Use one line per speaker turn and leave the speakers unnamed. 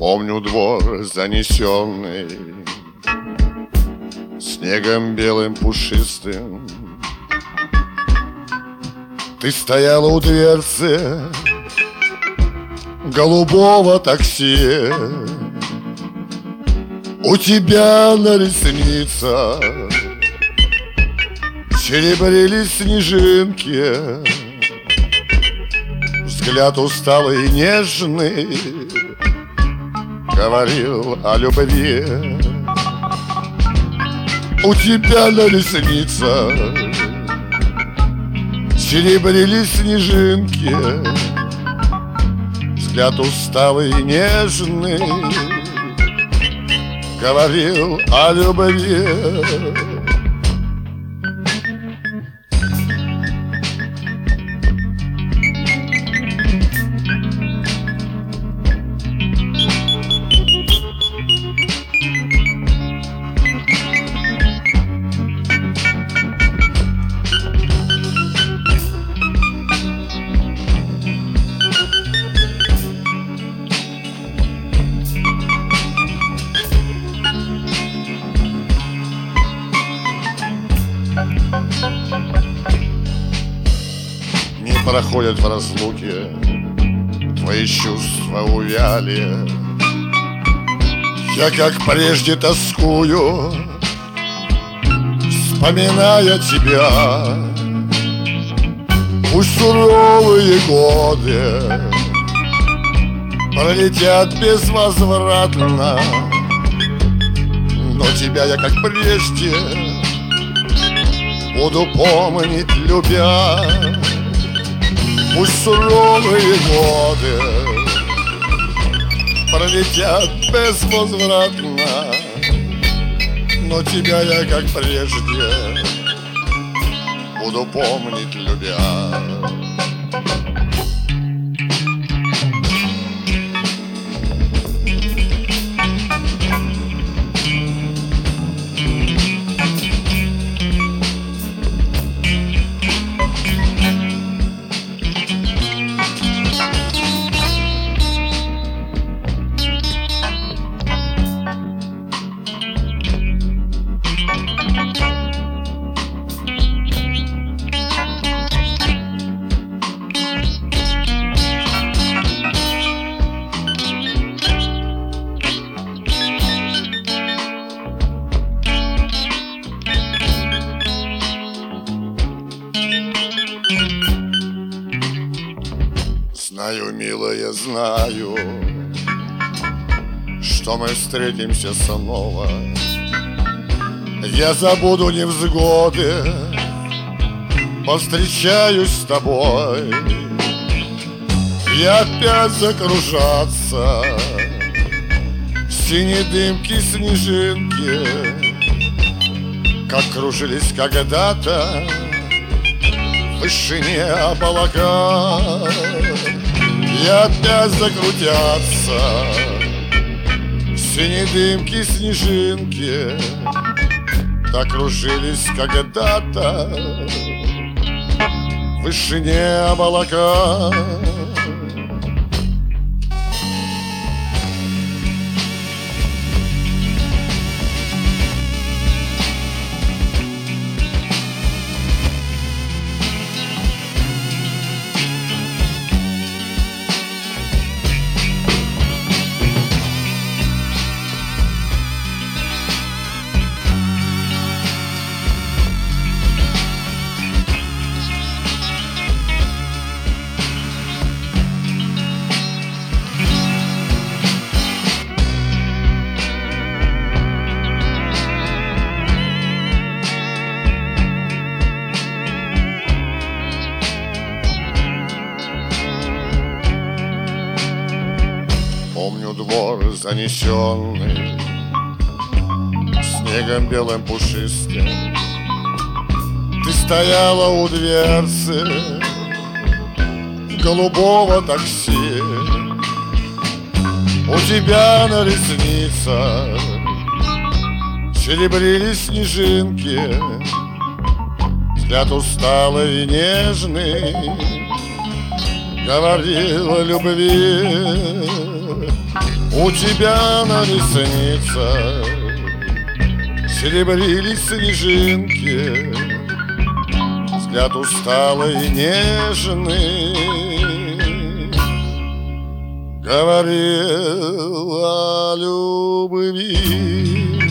Помню двор, занесенный снегом белым пушистым. Ты стояла у дверцы голубого такси. У тебя на ресницах серебрились снежинки. Взгляд усталый и нежный говорил о любви. У тебя на ресницах серебрились снежинки. Взгляд усталый и нежный говорил о любви. Не проходят в разлуке твои чувства увяли. Я, как прежде, тоскую, вспоминая тебя. Пусть суровые годы пролетят безвозвратно, но тебя я, как прежде, буду помнить, любя. Пусть суровые годы пролетят безвозвратно, но тебя я, как прежде, буду помнить, любя. Знаю, милая, знаю, что мы встретимся снова. Я забуду невзгоды, повстречаюсь с тобой. И опять закружатся синие дымки, снежинки, как кружились когда-то в вышине облака. И опять закрутятся синие дымки, снежинки, так кружились когда-то в вышине облака. Помню двор, занесенный снегом белым пушистым. Ты стояла у дверцы голубого такси. У тебя на ресницах серебрились снежинки. Взгляд усталый и нежный говорил о любви. У тебя на ресницах серебрились снежинки, взгляд усталый и нежный говорил о любви.